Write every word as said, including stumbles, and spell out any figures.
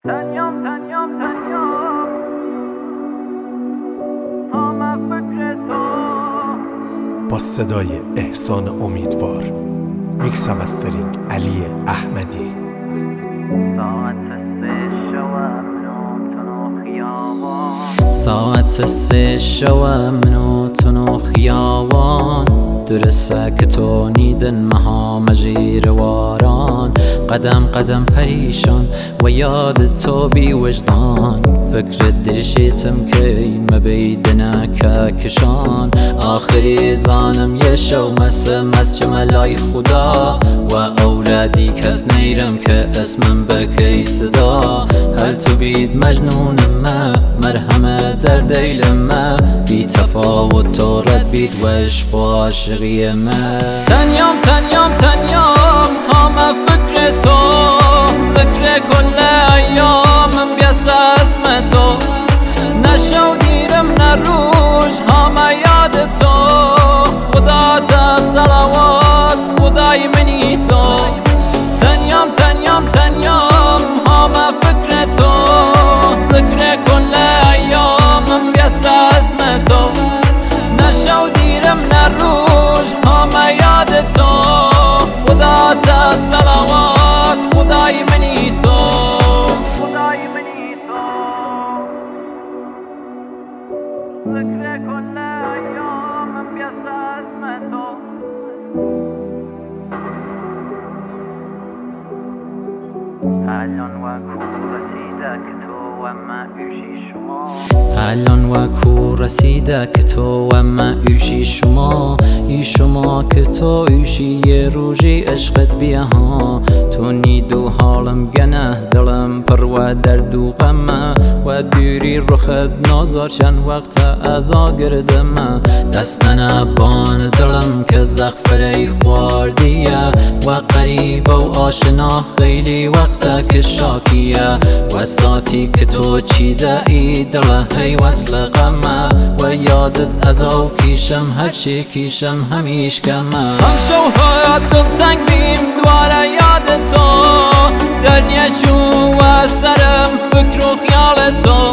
تنیام تنیام تنیام همه فکر تو. با صدای احسان امیدوار، میکس و مسترینگ علی احمدی. ساعت سه شوه منو تنو خیابان درسه که تو نیدن مها مجیر واران قدم قدم پریشان و یاد تو بی وجدان فکر درشیتم که مبیدنا که کشان آخری زانم یه شو مس مس جملای خدا و اولادی کس نیرم که اسمم بکی صدا هل تو بید مجنون ما مرحمه در دیل ما بی تفاوت تو رد بید و عشق و عاشقی ما تنیام تنیام تنیام همه فکر تو ذکر کل ایامم بیاس اسم تو نشو دیرم نروج همه یاد تو خدا تا صلوات خدای منی تو تنیام تنیام تنیام همه فکر تو ذکر کل ایامم بیاس اسم تو نشو دیرم نروج همه یاد تو خدا تا صلوات خدای منی تو خدای منی تو ذکر کل ایامم بیاس اسم تو الان و کو رسیده که تو و من ایشی شما الان و کو رسیده که تو و من ایشی شما ای شما که تو ایشی یه روزی عشقت بیا ها تو نیدو حالم گنه دلم پر و درد و غمه و دوری رخت نازار چند وقت ازا گردمه دستن بان دلم که زغفره خواردیه و قریب و آشنا خیلی وقت که شاکیه و ساتی که تو چیده ای دل هی وصل غمه و یادت ازاو کیشم هرچی کیشم همیش کمه هم شوهات دل تنگ بیم دواره یاد تو در نیچو و سرم فکر و خیال تو